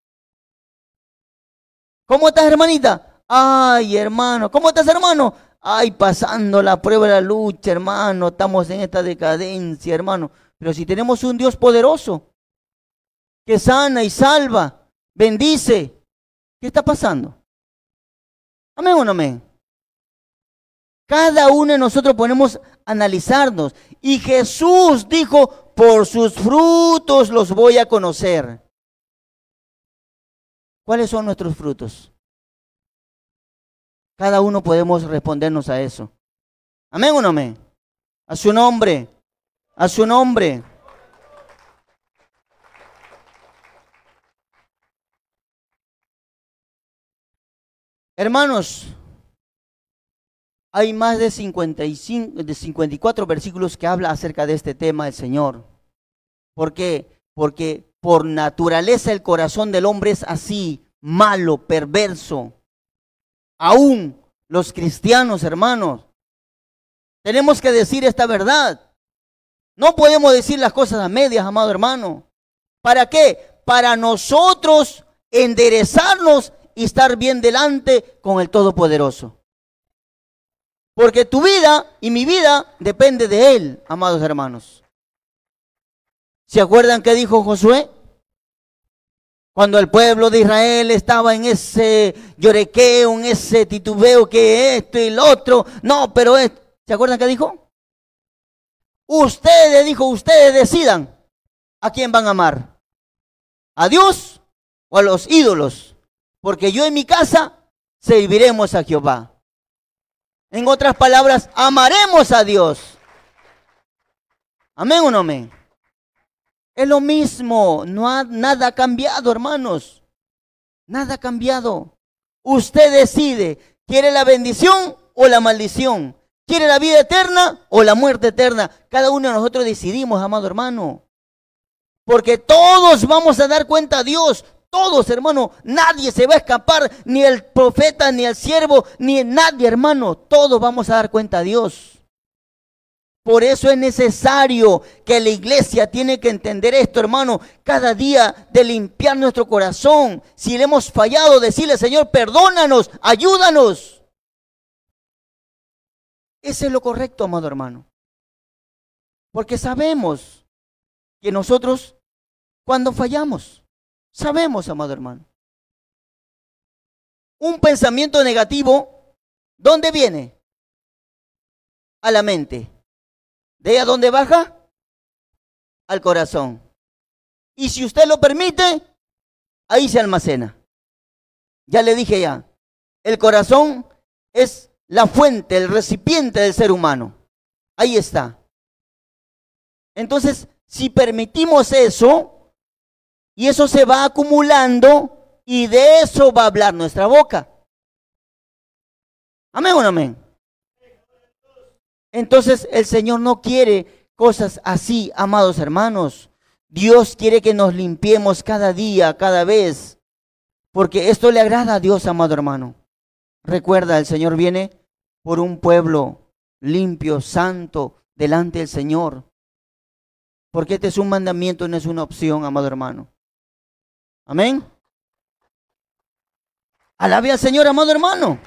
¿Cómo estás, hermanita? Ay, hermano. ¿Cómo estás, hermano? Ay, pasando la prueba de la lucha, hermano. Estamos en esta decadencia, hermano. Pero si tenemos un Dios poderoso que sana y salva, bendice, ¿qué está pasando? ¿Amén o no amén? Cada uno de nosotros podemos analizarnos. Y Jesús dijo, por sus frutos los voy a conocer. ¿Cuáles son nuestros frutos? Cada uno podemos respondernos a eso. ¿Amén o no amén? A su nombre. A su nombre. Hermanos, hay más de cincuenta y cinco, de cincuenta y cuatro versículos que habla acerca de este tema del Señor. ¿Por qué? Porque por naturaleza el corazón del hombre es así, malo, perverso. Aún los cristianos, hermanos, tenemos que decir esta verdad. No podemos decir las cosas a medias, amado hermano. ¿Para qué? Para nosotros enderezarnos y estar bien delante con el Todopoderoso. Porque tu vida y mi vida depende de Él, amados hermanos. ¿Se acuerdan qué dijo Josué? Cuando el pueblo de Israel estaba en ese lloriqueo, en ese titubeo, que esto y lo otro. No, pero es, ¿se acuerdan qué dijo? Ustedes, dijo, ustedes decidan a quién van a amar. ¿A Dios o a los ídolos? Porque yo en mi casa serviremos a Jehová. En otras palabras, amaremos a Dios. ¿Amén o no amén? Es lo mismo, no ha, nada ha cambiado, hermanos. Nada ha cambiado. Usted decide, ¿quiere la bendición o la maldición? ¿Quiere la vida eterna o la muerte eterna? Cada uno de nosotros decidimos, amado hermano. Porque todos vamos a dar cuenta a Dios. Todos, hermano. Nadie se va a escapar, ni el profeta, ni el siervo, ni nadie, hermano. Todos vamos a dar cuenta a Dios. Por eso es necesario que la iglesia tiene que entender esto, hermano. Cada día de limpiar nuestro corazón. Si le hemos fallado, decirle, Señor, perdónanos, ayúdanos. Ese es lo correcto, amado hermano. Porque sabemos que nosotros, cuando fallamos, sabemos, amado hermano. Un pensamiento negativo, ¿dónde viene? a la mente. ¿De ahí a dónde baja? Al corazón. Y si usted lo permite, ahí se almacena. Ya le dije ya, el corazón es la fuente, el recipiente del ser humano. Ahí está. Entonces, si permitimos eso, y eso se va acumulando, y de eso va a hablar nuestra boca. ¿Amén o no amén? Entonces, el Señor no quiere cosas así, amados hermanos. Dios quiere que nos limpiemos cada día, cada vez, porque esto le agrada a Dios, amado hermano. Recuerda, el Señor viene por un pueblo limpio, santo, delante del Señor. Porque este es un mandamiento, no es una opción, amado hermano. Amén. Alabe al Señor, amado hermano.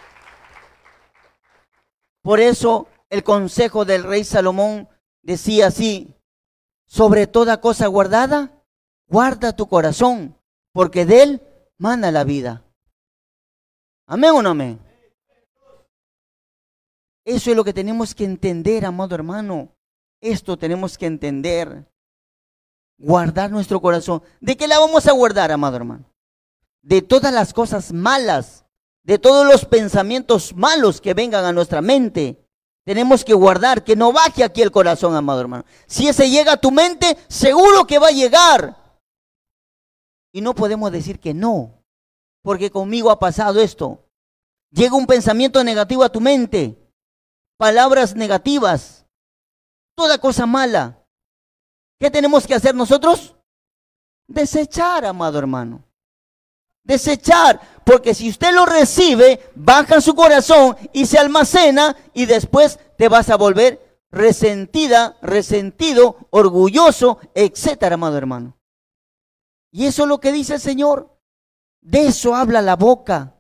Por eso el consejo del rey Salomón decía así: sobre toda cosa guardada, guarda tu corazón, porque de él mana la vida. ¿Amén o no amén? Eso es lo que tenemos que entender, amado hermano. Esto tenemos que entender. Guardar nuestro corazón. ¿De qué la vamos a guardar, amado hermano? De todas las cosas malas, de todos los pensamientos malos que vengan a nuestra mente. Tenemos que guardar, que no baje aquí el corazón, amado hermano. Si ese llega a tu mente, seguro que va a llegar. Y no podemos decir que no, porque conmigo ha pasado esto. Llega un pensamiento negativo a tu mente, palabras negativas, toda cosa mala. ¿Qué tenemos que hacer nosotros? Desechar, amado hermano. Desechar, porque si usted lo recibe, baja en su corazón y se almacena, y después te vas a volver resentida, resentido, orgulloso, etcétera, amado hermano. Y eso es lo que dice el Señor. De eso habla la boca.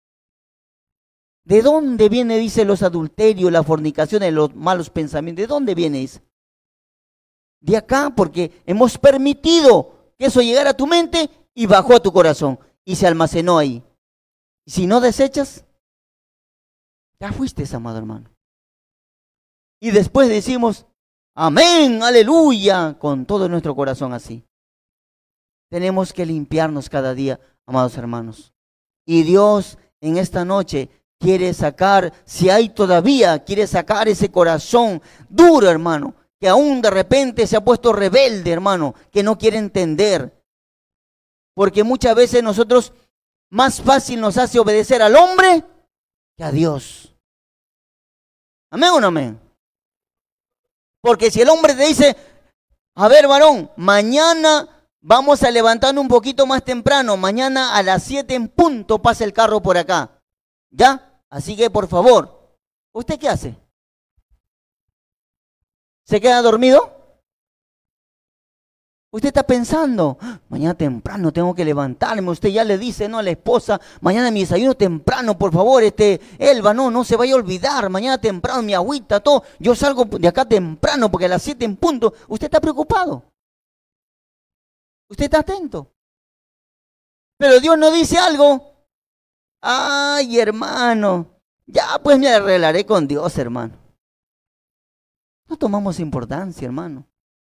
¿De dónde viene, dice, los adulterios, la fornicación, los malos pensamientos? ¿De dónde viene eso? De acá, porque hemos permitido que eso llegara a tu mente y bajó a tu corazón y se almacenó ahí. Y si no desechas, ya fuiste, amado hermano. Y después decimos, amén, aleluya, con todo nuestro corazón así. Tenemos que limpiarnos cada día, amados hermanos. Y Dios en esta noche quiere sacar, si hay todavía, quiere sacar ese corazón duro, hermano, que aún de repente se ha puesto rebelde, hermano, que no quiere entender. Porque muchas veces nosotros más fácil nos hace obedecer al hombre que a Dios. ¿Amén o no amén? Porque si el hombre te dice, a ver, varón, mañana vamos a levantarnos un poquito más temprano, mañana a las siete en punto pasa el carro por acá, ¿ya? Así que por favor, ¿usted qué hace? ¿Se queda dormido? Usted está pensando, mañana temprano tengo que levantarme. Usted ya le dice, no, a la esposa, mañana mi desayuno temprano, por favor, este, Elba, no, no se vaya a olvidar, mañana temprano mi agüita, todo. Yo salgo de acá temprano porque a las siete en punto. Usted está preocupado. Usted está atento. Pero Dios no dice algo. Ay, hermano, ya pues me arreglaré con Dios, hermano. No tomamos importancia, hermano.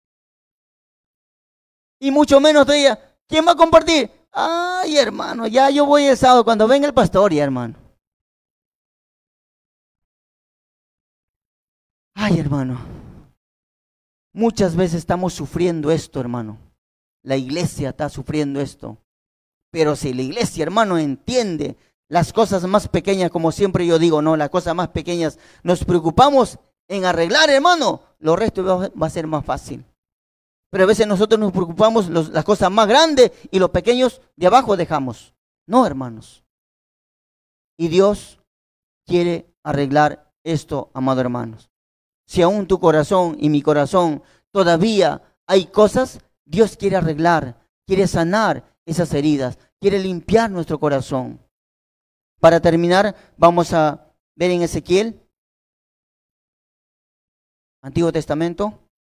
Y mucho menos todavía, ¿quién va a compartir? Ay, hermano, ya yo voy el sábado cuando venga el pastor, ya, hermano. Ay, hermano, muchas veces estamos sufriendo esto, hermano. La iglesia está sufriendo esto. Pero si la iglesia, hermano, entiende las cosas más pequeñas, como siempre yo digo, no, las cosas más pequeñas, nos preocupamos en arreglar, hermano, lo resto va, va a ser más fácil. Pero a veces nosotros nos preocupamos los, las cosas más grandes y los pequeños de abajo dejamos. No, hermanos. Y Dios quiere arreglar esto, amados hermanos. Si aún tu corazón y mi corazón todavía hay cosas, Dios quiere arreglar, quiere sanar esas heridas, quiere limpiar nuestro corazón. Para terminar, vamos a ver en Ezequiel, Antiguo Testamento.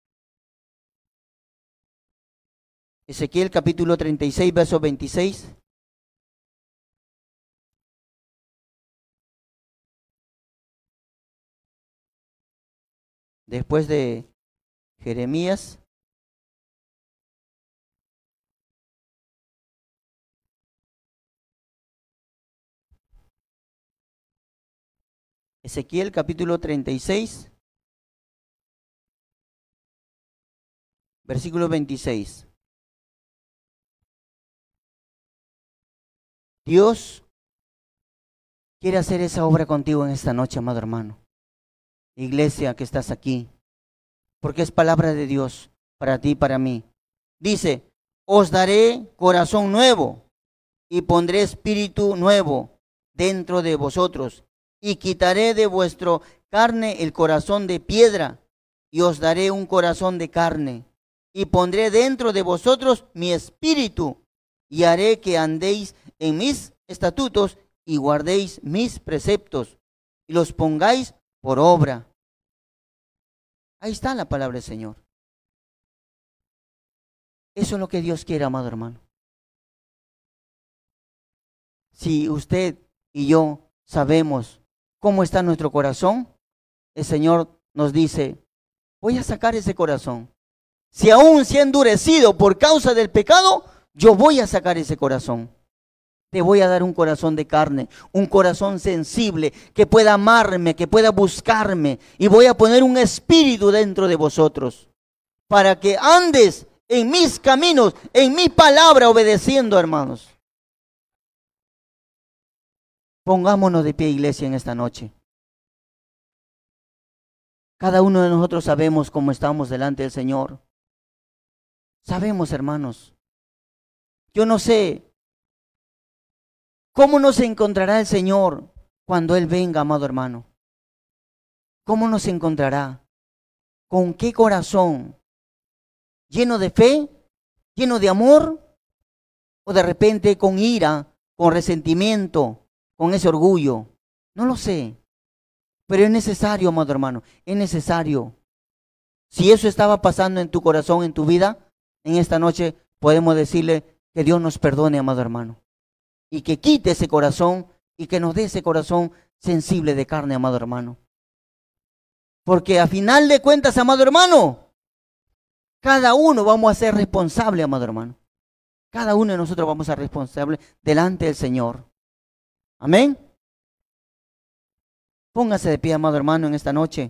Ezequiel capítulo treinta y seis, verso veintiséis. Después de Jeremías, Ezequiel capítulo treinta y seis, versículo veintiséis. Dios quiere hacer esa obra contigo en esta noche, amado hermano. Iglesia que estás aquí, porque es palabra de Dios para ti y para mí. Dice, os daré corazón nuevo y pondré espíritu nuevo dentro de vosotros y quitaré de vuestra carne el corazón de piedra y os daré un corazón de carne y pondré dentro de vosotros mi espíritu y haré que andéis en mis estatutos y guardéis mis preceptos y los pongáis por obra. Ahí está la palabra del Señor. Eso es lo que Dios quiere, amado hermano. Si usted y yo sabemos cómo está nuestro corazón, el Señor nos dice, voy a sacar ese corazón. Si aún se ha endurecido por causa del pecado, yo voy a sacar ese corazón. Te voy a dar un corazón de carne, un corazón sensible, que pueda amarme, que pueda buscarme. Y voy a poner un espíritu dentro de vosotros, para que andes en mis caminos, en mi palabra, obedeciendo, hermanos. Pongámonos de pie, iglesia, en esta noche. Cada uno de nosotros sabemos cómo estamos delante del Señor. Sabemos, hermanos. Yo no sé cómo nos encontrará el Señor cuando Él venga, amado hermano. ¿Cómo nos encontrará? ¿Con qué corazón? ¿Lleno de fe? ¿Lleno de amor? ¿O de repente con ira, con resentimiento, con ese orgullo? No lo sé. Pero es necesario, amado hermano, es necesario. Si eso estaba pasando en tu corazón, en tu vida, en esta noche podemos decirle que Dios nos perdone, amado hermano. Y que quite ese corazón y que nos dé ese corazón sensible de carne, amado hermano. Porque a final de cuentas, amado hermano, cada uno vamos a ser responsable, amado hermano. Cada uno de nosotros vamos a ser responsable delante del Señor. Amén. Póngase de pie, amado hermano, en esta noche.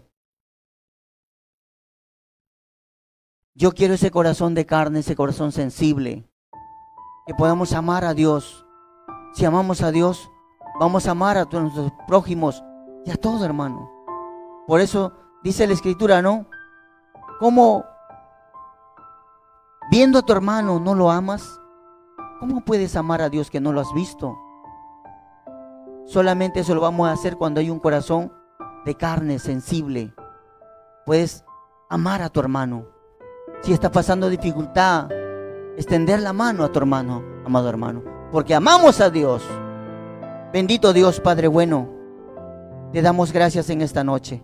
Yo quiero ese corazón de carne, ese corazón sensible. Que podamos amar a Dios. Si amamos a Dios, vamos a amar a nuestros prójimos y a todo, hermano. Por eso dice la Escritura, ¿no? ¿Cómo viendo a tu hermano no lo amas? ¿Cómo puedes amar a Dios que no lo has visto? Solamente eso lo vamos a hacer cuando hay un corazón de carne sensible. Puedes amar a tu hermano. Si está pasando dificultad, extender la mano a tu hermano, amado hermano. Porque amamos a Dios. Bendito Dios, Padre bueno. Te damos gracias en esta noche.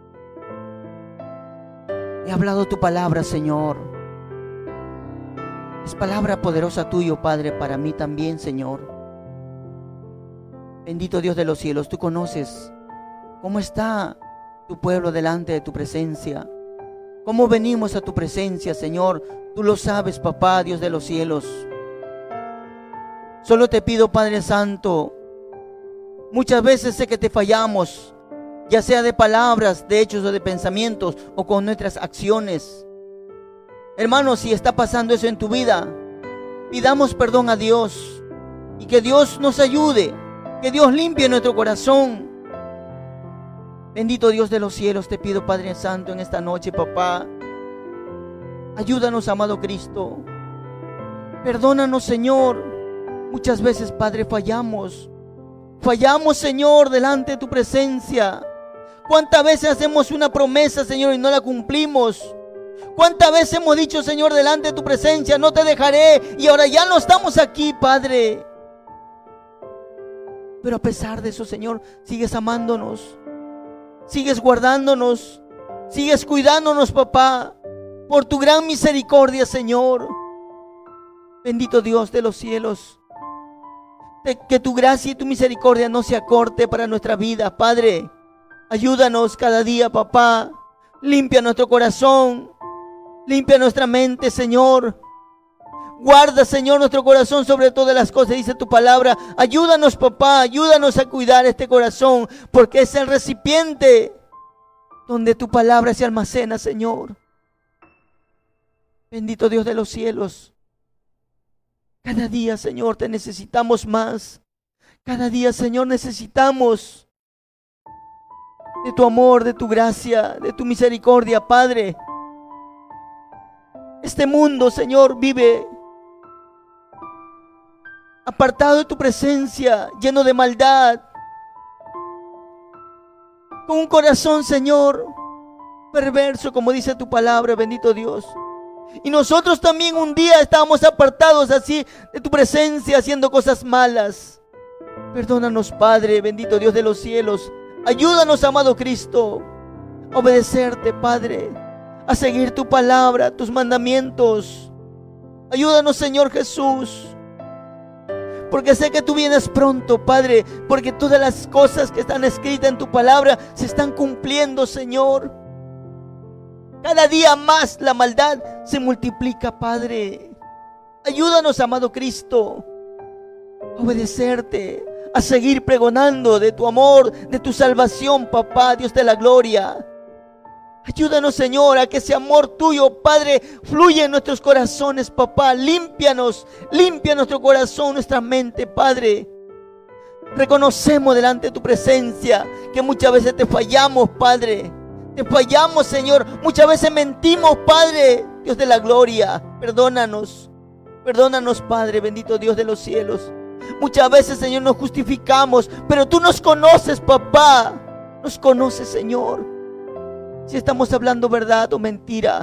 He hablado tu palabra, Señor. Es palabra poderosa tuya, Padre, para mí también, Señor. Bendito Dios de los cielos, tú conoces cómo está tu pueblo delante de tu presencia. Cómo venimos a tu presencia, Señor. Tú lo sabes, papá, Dios de los cielos. Solo te pido, Padre Santo, muchas veces sé que te fallamos, ya sea de palabras, de hechos o de pensamientos, o con nuestras acciones. Hermano, si está pasando eso en tu vida, pidamos perdón a Dios y que Dios nos ayude, que Dios limpie nuestro corazón. Bendito Dios de los cielos, te pido, Padre Santo, en esta noche, papá, ayúdanos, amado Cristo. Perdónanos, Señor. Muchas veces, Padre, fallamos. Fallamos, Señor, delante de tu presencia. ¿Cuántas veces hacemos una promesa, Señor, y no la cumplimos? ¿Cuántas veces hemos dicho, Señor, delante de tu presencia, no te dejaré, y ahora ya no estamos aquí, Padre? Pero a pesar de eso, Señor, sigues amándonos, sigues guardándonos, sigues cuidándonos, papá, por tu gran misericordia, Señor. Bendito Dios de los cielos, que tu gracia y tu misericordia no se acorte para nuestra vida, Padre. Ayúdanos cada día, papá. Limpia nuestro corazón. Limpia nuestra mente, Señor. Guarda, Señor, nuestro corazón sobre todas las cosas, dice tu palabra. Ayúdanos, papá, ayúdanos a cuidar este corazón, porque es el recipiente donde tu palabra se almacena, Señor. Bendito Dios de los cielos. Cada día, Señor, te necesitamos más. Cada día, Señor, necesitamos de tu amor, de tu gracia, de tu misericordia, Padre. Este mundo, Señor, vive apartado de tu presencia, lleno de maldad, con un corazón, Señor, perverso, como dice tu palabra, bendito Dios. Y nosotros también un día estábamos apartados así de tu presencia, haciendo cosas malas. Perdónanos, Padre, bendito Dios de los cielos. Ayúdanos, amado Cristo, a obedecerte, Padre, a seguir tu palabra, tus mandamientos. Ayúdanos, Señor Jesús, porque sé que tú vienes pronto, Padre, porque todas las cosas que están escritas en tu palabra se están cumpliendo, Señor. Cada día más la maldad se multiplica, Padre. Ayúdanos, amado Cristo, a obedecerte, a seguir pregonando de tu amor, de tu salvación, papá, Dios de la gloria. Ayúdanos, Señor, a que ese amor tuyo, Padre, fluya en nuestros corazones, papá. Límpianos, limpia nuestro corazón, nuestra mente, Padre. Reconocemos delante de tu presencia que muchas veces te fallamos, Padre. Te fallamos, Señor. Muchas veces mentimos, Padre, Dios de la gloria. Perdónanos, perdónanos, Padre, bendito Dios de los cielos. Muchas veces, Señor, nos justificamos, pero tú nos conoces, papá. Nos conoces, Señor. Si estamos hablando verdad o mentira,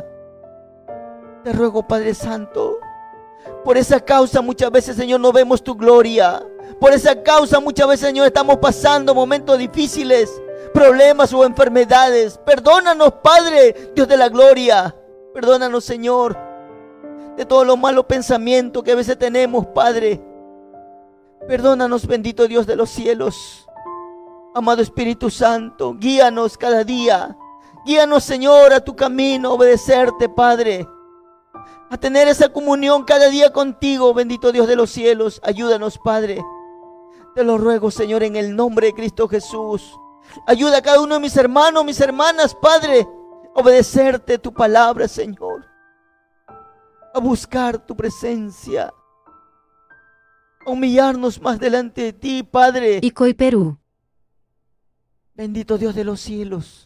te ruego, Padre Santo, por esa causa muchas veces, Señor, no vemos tu gloria. Por esa causa muchas veces, Señor, estamos pasando momentos difíciles, problemas o enfermedades. Perdónanos, Padre, Dios de la gloria. Perdónanos, Señor, de todos los malos pensamientos que a veces tenemos, Padre. Perdónanos, bendito Dios de los cielos. Amado Espíritu Santo, guíanos cada día. Guíanos, Señor, a tu camino, a obedecerte, Padre. A tener esa comunión cada día contigo, bendito Dios de los cielos. Ayúdanos, Padre. Te lo ruego, Señor, en el nombre de Cristo Jesús. Ayuda a cada uno de mis hermanos, mis hermanas, Padre, a obedecerte tu palabra, Señor. A buscar tu presencia. A humillarnos más delante de ti, Padre. Icoy, Perú. Bendito Dios de los cielos.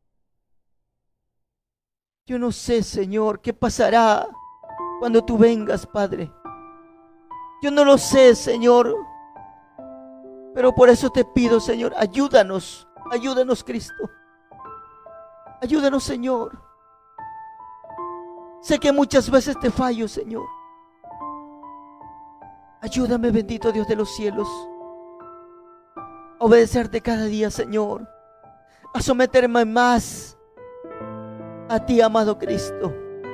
Yo no sé, Señor, qué pasará cuando tú vengas, Padre. Yo no lo sé, Señor. Pero por eso te pido, Señor, ayúdanos. Ayúdanos, Cristo. Ayúdanos, Señor. Sé que muchas veces te fallo, Señor. Ayúdame, bendito Dios de los cielos, a obedecerte cada día, Señor. A someterme más a ti, amado Cristo.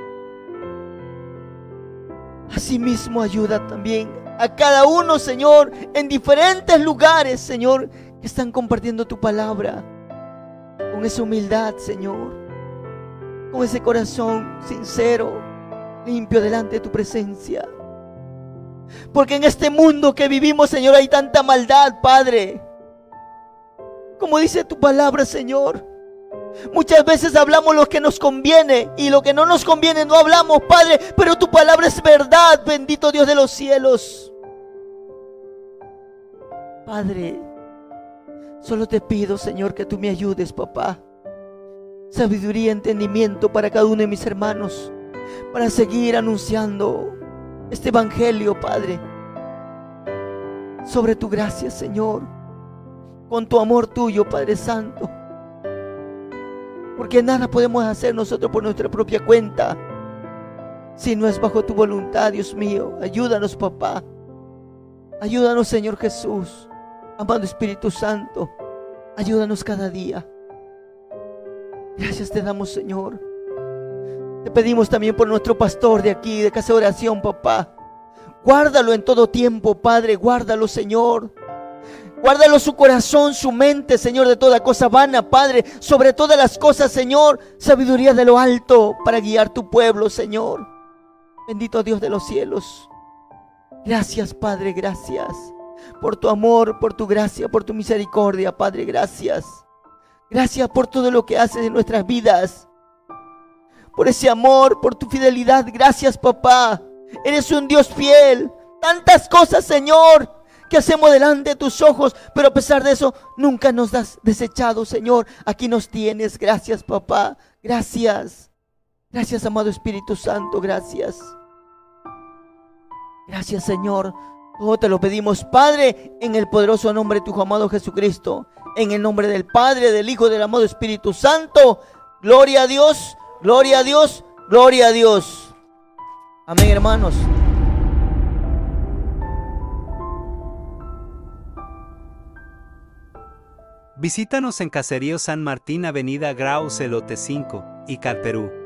Asimismo, ayuda también a cada uno, Señor, en diferentes lugares, Señor, que están compartiendo tu palabra, con esa humildad, Señor, con ese corazón sincero, limpio delante de tu presencia. Porque en este mundo que vivimos, Señor, hay tanta maldad, Padre. Como dice tu palabra, Señor, muchas veces hablamos lo que nos conviene y lo que no nos conviene no hablamos, Padre, pero tu palabra es verdad, bendito Dios de los cielos. Padre, solo te pido, Señor, que tú me ayudes, papá. Sabiduría y entendimiento para cada uno de mis hermanos, para seguir anunciando este evangelio, Padre, sobre tu gracia, Señor, con tu amor tuyo, Padre Santo. Porque nada podemos hacer nosotros por nuestra propia cuenta, si no es bajo tu voluntad, Dios mío. Ayúdanos, papá. Ayúdanos, Señor Jesús. Amado Espíritu Santo, ayúdanos cada día. Gracias te damos, Señor. Te pedimos también por nuestro pastor de aquí, de Casa de Oración, papá. Guárdalo en todo tiempo, Padre. Guárdalo, Señor. Guárdalo su corazón, su mente, Señor, de toda cosa vana, Padre. Sobre todas las cosas, Señor, sabiduría de lo alto para guiar tu pueblo, Señor. Bendito Dios de los cielos. Gracias, Padre, gracias. Por tu amor, por tu gracia, por tu misericordia, Padre, gracias. Gracias por todo lo que haces en nuestras vidas. Por ese amor, por tu fidelidad. Gracias, papá. Eres un Dios fiel. Tantas cosas, Señor, que hacemos delante de tus ojos, pero a pesar de eso, nunca nos has desechado, Señor. Aquí nos tienes. Gracias, papá. Gracias. Gracias, amado Espíritu Santo. Gracias. Gracias, Señor. Todo te lo pedimos, Padre, en el poderoso nombre de tu Hijo amado Jesucristo. En el nombre del Padre, del Hijo y del amado Espíritu Santo. Gloria a Dios, gloria a Dios, gloria a Dios. Amén, hermanos. Visítanos en Caserío San Martín, Avenida Grau, Celote cinco, Ical, Perú.